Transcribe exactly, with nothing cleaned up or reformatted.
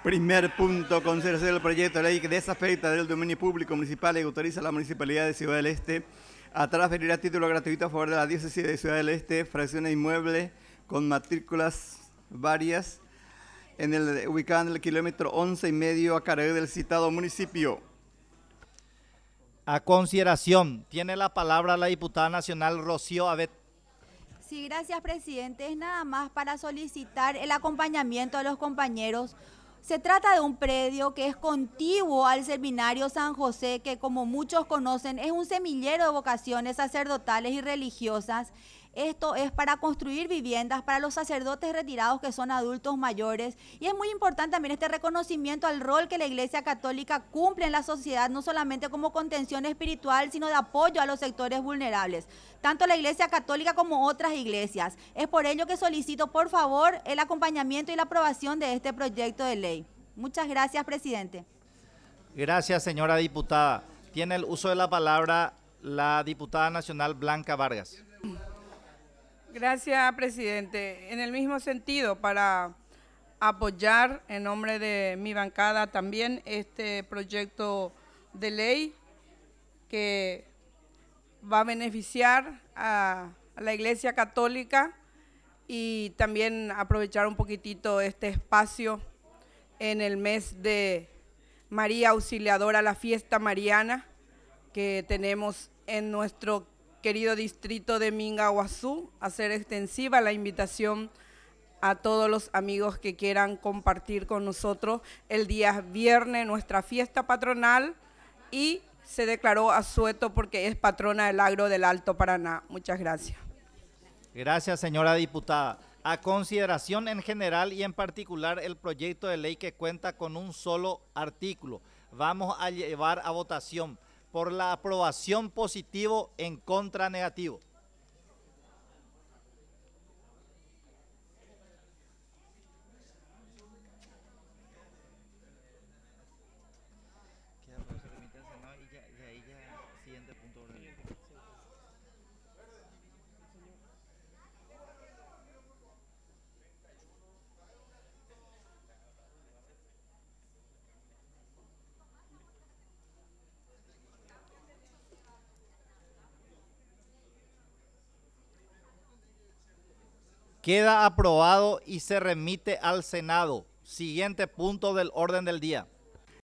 Primer punto, consideración del proyecto de ley que desafecta del dominio público municipal y autoriza a la Municipalidad de Ciudad del Este a transferir a título gratuito a favor de la Diócesis de Ciudad del Este fracciones inmuebles con matrículas varias en el, ubicada en el kilómetro once y medio a cargo del citado municipio. A consideración, tiene la palabra la diputada nacional Rocío Abet. Sí, gracias, presidente. Es nada más para solicitar el acompañamiento de los compañeros. Se trata de un predio que es contiguo al Seminario San José, que como muchos conocen es un semillero de vocaciones sacerdotales y religiosas. Esto es para construir viviendas para los sacerdotes retirados que son adultos mayores. Y es muy importante también este reconocimiento al rol que la Iglesia Católica cumple en la sociedad, no solamente como contención espiritual, sino de apoyo a los sectores vulnerables. Tanto la Iglesia Católica como otras iglesias. Es por ello que solicito, por favor, el acompañamiento y la aprobación de este proyecto de ley. Muchas gracias, presidente. Gracias, señora diputada. Tiene el uso de la palabra la diputada nacional Blanca Vargas. Gracias, presidente. En el mismo sentido, para apoyar en nombre de mi bancada también este proyecto de ley que va a beneficiar a, a la Iglesia Católica y también aprovechar un poquitito este espacio en el mes de María Auxiliadora, la fiesta mariana que tenemos en nuestro querido distrito de Mingaguazú, hacer extensiva la invitación a todos los amigos que quieran compartir con nosotros el día viernes nuestra fiesta patronal y se declaró asueto porque es patrona del agro del Alto Paraná. Muchas gracias. Gracias, señora diputada. A consideración en general y en particular el proyecto de ley que cuenta con un solo artículo. Vamos a llevar a votación por la aprobación positivo, en contra negativo. Queda aprobado y se remite al Senado. Siguiente punto del orden del día.